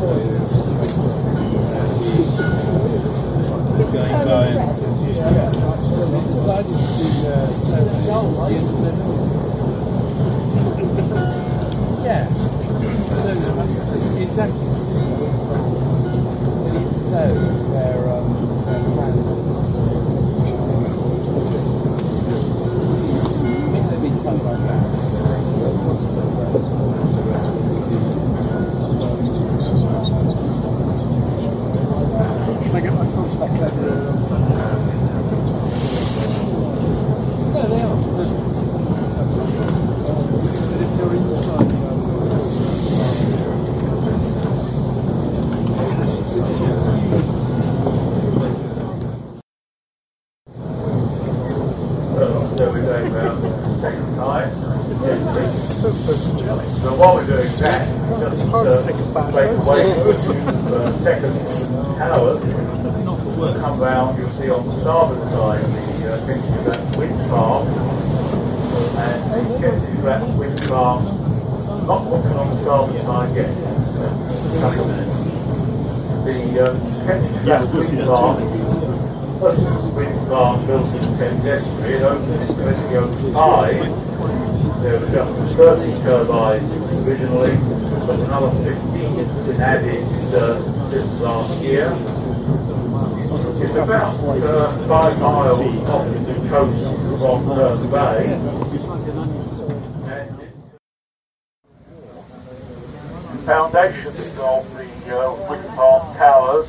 Foundations of the wind farm towers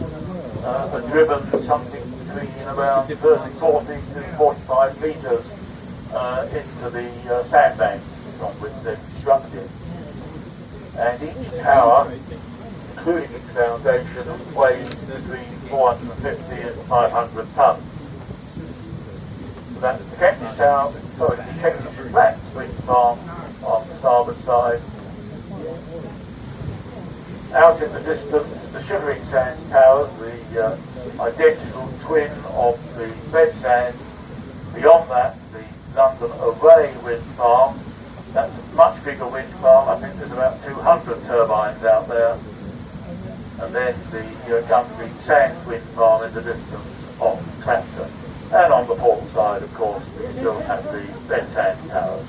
are driven something between around 40 to 45 metres into the sandbanks on which they're constructed. And each tower, including its foundation, weighs between 450 and 500 tonnes. So that's the Kentish Tower, sorry, the Kentish Flats wind farm on the starboard side. Out in the distance, the Shivering Sands Towers, the identical twin of the Bed Sands. Beyond that, the London Array wind farm. That's a much bigger wind farm. I think there's about 200 turbines out there. And then the Gungreen Sands wind farm in the distance off Clapton. And on the port side, of course, we still have the Bed Sands Towers.